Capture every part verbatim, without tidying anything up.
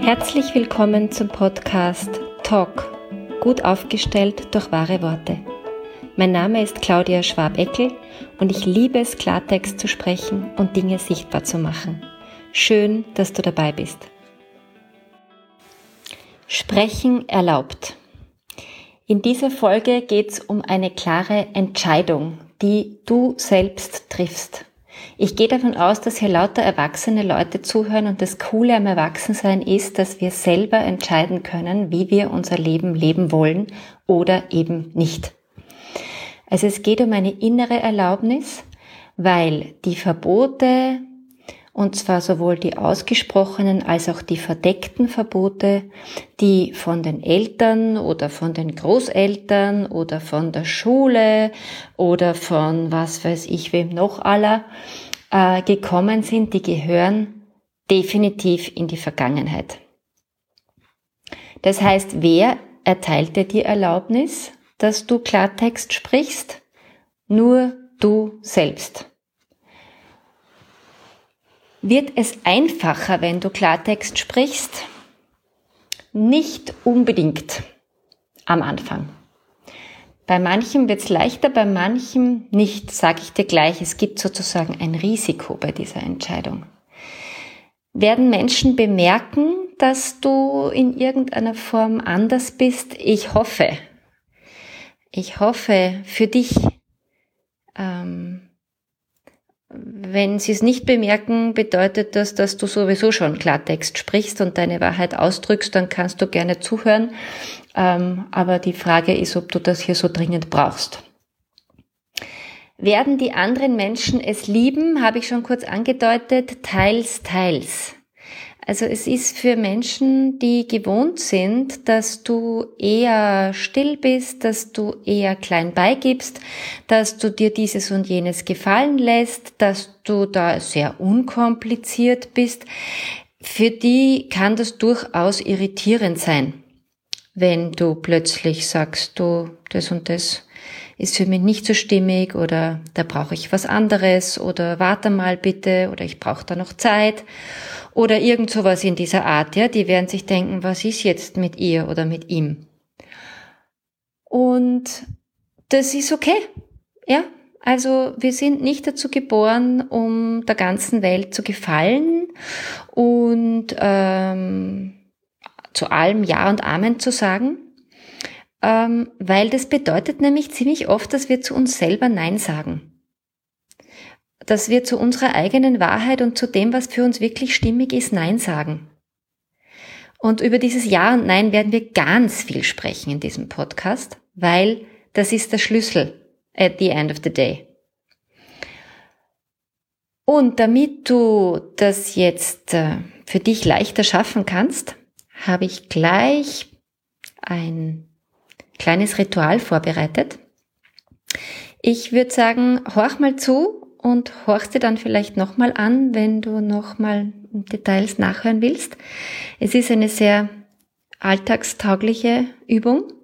Herzlich willkommen zum Podcast Talk, gut aufgestellt durch wahre Worte. Mein Name ist Claudia Schwab-Eckel und ich liebe es, Klartext zu sprechen und Dinge sichtbar zu machen. Schön, dass du dabei bist. Sprechen erlaubt. In dieser Folge geht es um eine klare Entscheidung, die du selbst triffst. Ich gehe davon aus, dass hier lauter erwachsene Leute zuhören und das Coole am Erwachsensein ist, dass wir selber entscheiden können, wie wir unser Leben leben wollen oder eben nicht. Also es geht um eine innere Erlaubnis, weil die Verbote, und zwar sowohl die ausgesprochenen als auch die verdeckten Verbote, die von den Eltern oder von den Großeltern oder von der Schule oder von was weiß ich wem noch aller äh, gekommen sind, die gehören definitiv in die Vergangenheit. Das heißt, wer erteilt dir die Erlaubnis, dass du Klartext sprichst? Nur du selbst. Wird es einfacher, wenn du Klartext sprichst? Nicht unbedingt am Anfang. Bei manchem wird es leichter, bei manchem nicht, sage ich dir gleich. Es gibt sozusagen ein Risiko bei dieser Entscheidung. Werden Menschen bemerken, dass du in irgendeiner Form anders bist? Ich hoffe. Ich hoffe für dich. Ähm, Wenn sie es nicht bemerken, bedeutet das, dass du sowieso schon Klartext sprichst und deine Wahrheit ausdrückst, dann kannst du gerne zuhören. Ähm, aber die Frage ist, ob du das hier so dringend brauchst. Werden die anderen Menschen es lieben, habe ich schon kurz angedeutet, teils, teils. Also es ist für Menschen, die gewohnt sind, dass du eher still bist, dass du eher klein beigibst, dass du dir dieses und jenes gefallen lässt, dass du da sehr unkompliziert bist. Für die kann das durchaus irritierend sein, wenn du plötzlich sagst, du, das und das ist für mich nicht so stimmig oder da brauche ich was anderes oder warte mal bitte oder ich brauche da noch Zeit. Oder irgend sowas in dieser Art, ja, die werden sich denken, was ist jetzt mit ihr oder mit ihm? Und das ist okay, ja. Also wir sind nicht dazu geboren, um der ganzen Welt zu gefallen und ähm, zu allem Ja und Amen zu sagen, ähm, weil das bedeutet nämlich ziemlich oft, dass wir zu uns selber Nein sagen. Dass wir zu unserer eigenen Wahrheit und zu dem, was für uns wirklich stimmig ist, Nein sagen. Und über dieses Ja und Nein werden wir ganz viel sprechen in diesem Podcast, weil das ist der Schlüssel at the end of the day. Und damit du das jetzt für dich leichter schaffen kannst, habe ich gleich ein kleines Ritual vorbereitet. Ich würde sagen, horch mal zu, und horchst dir dann vielleicht nochmal an, wenn du nochmal Details nachhören willst. Es ist eine sehr alltagstaugliche Übung.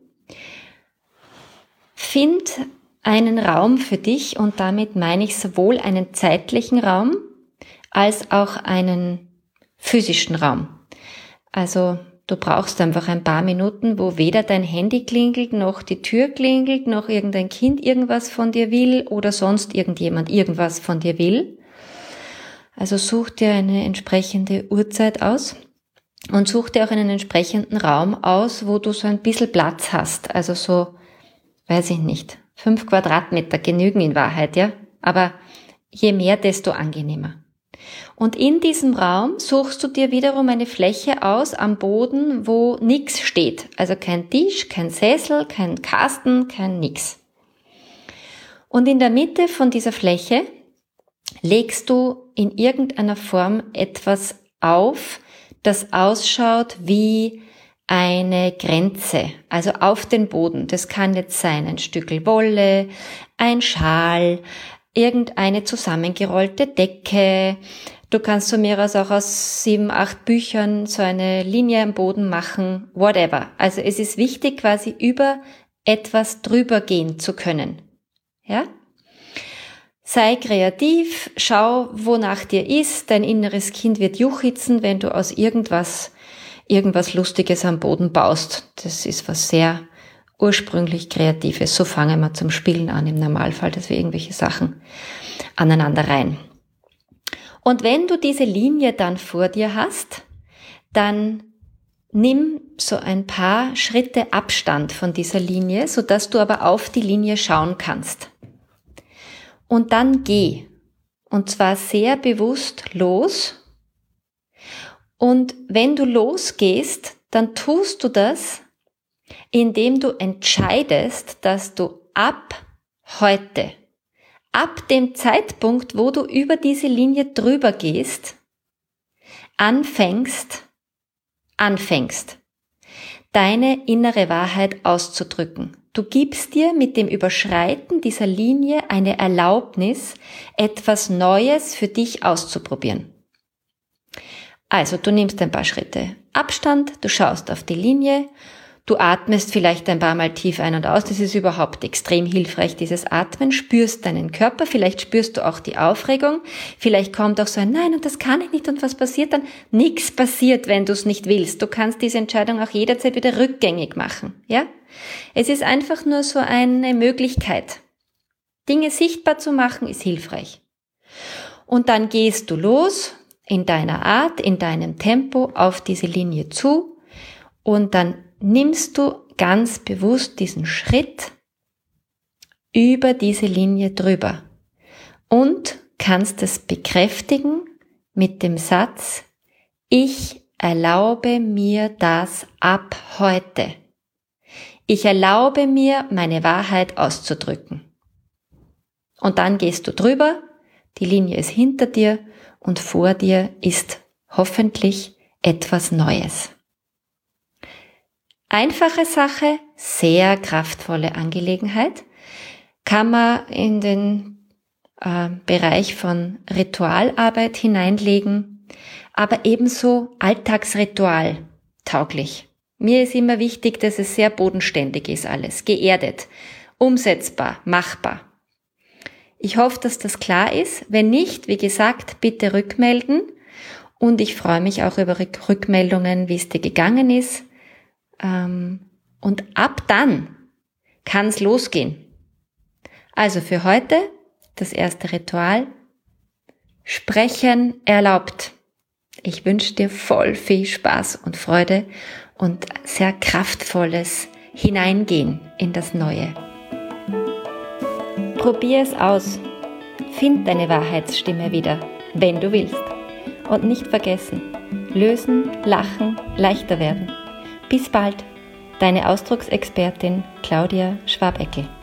Find einen Raum für dich und damit meine ich sowohl einen zeitlichen Raum als auch einen physischen Raum. Also du brauchst einfach ein paar Minuten, wo weder dein Handy klingelt, noch die Tür klingelt, noch irgendein Kind irgendwas von dir will oder sonst irgendjemand irgendwas von dir will. Also such dir eine entsprechende Uhrzeit aus und such dir auch einen entsprechenden Raum aus, wo du so ein bisschen Platz hast. Also so, weiß ich nicht, fünf Quadratmeter genügen in Wahrheit, ja. Aber je mehr, desto angenehmer. Und in diesem Raum suchst du dir wiederum eine Fläche aus am Boden, wo nichts steht. Also kein Tisch, kein Sessel, kein Kasten, kein nix. Und in der Mitte von dieser Fläche legst du in irgendeiner Form etwas auf, das ausschaut wie eine Grenze, also auf den Boden. Das kann jetzt sein ein Stückel Wolle, ein Schal, irgendeine zusammengerollte Decke. Du kannst von mir aus auch aus sieben, acht Büchern so eine Linie am Boden machen, whatever. Also es ist wichtig, quasi über etwas drüber gehen zu können. Ja? Sei kreativ, schau, wonach dir ist. Dein inneres Kind wird juchzen, wenn du aus irgendwas irgendwas Lustiges am Boden baust. Das ist was sehr ursprünglich Kreatives. So fangen wir zum Spielen an im Normalfall, dass wir irgendwelche Sachen aneinander reihen. Und wenn du diese Linie dann vor dir hast, dann nimm so ein paar Schritte Abstand von dieser Linie, sodass du aber auf die Linie schauen kannst. Und dann geh. Und zwar sehr bewusst los. Und wenn du losgehst, dann tust du das, indem du entscheidest, dass du ab heute, ab dem Zeitpunkt, wo du über diese Linie drüber gehst, anfängst, anfängst, deine innere Wahrheit auszudrücken. Du gibst dir mit dem Überschreiten dieser Linie eine Erlaubnis, etwas Neues für dich auszuprobieren. Also, du nimmst ein paar Schritte Abstand, du schaust auf die Linie, du atmest vielleicht ein paar Mal tief ein und aus. Das ist überhaupt extrem hilfreich, dieses Atmen. Spürst deinen Körper, vielleicht spürst du auch die Aufregung. Vielleicht kommt auch so ein Nein, und das kann ich nicht, und was passiert dann? Nichts passiert, wenn du es nicht willst. Du kannst diese Entscheidung auch jederzeit wieder rückgängig machen, ja? Es ist einfach nur so eine Möglichkeit. Dinge sichtbar zu machen, ist hilfreich. Und dann gehst du los, in deiner Art, in deinem Tempo auf diese Linie zu, und dann nimmst du ganz bewusst diesen Schritt über diese Linie drüber und kannst es bekräftigen mit dem Satz: Ich erlaube mir das ab heute. Ich erlaube mir, meine Wahrheit auszudrücken. Und dann gehst du drüber, die Linie ist hinter dir und vor dir ist hoffentlich etwas Neues. Einfache Sache, sehr kraftvolle Angelegenheit, kann man in den äh, Bereich von Ritualarbeit hineinlegen, aber ebenso Alltagsritual tauglich. Mir ist immer wichtig, dass es sehr bodenständig ist alles, geerdet, umsetzbar, machbar. Ich hoffe, dass das klar ist. Wenn nicht, wie gesagt, bitte rückmelden, und ich freue mich auch über Rückmeldungen, wie es dir gegangen ist. Und ab dann kann es losgehen. Also für heute das erste Ritual: Sprechen erlaubt. Ich wünsche dir voll viel Spaß und Freude und sehr kraftvolles Hineingehen in das Neue. Probier es aus. Find deine Wahrheitsstimme wieder, wenn du willst. Und nicht vergessen, lösen, lachen, leichter werden. Bis bald, deine Ausdrucksexpertin Claudia Schwabeckel.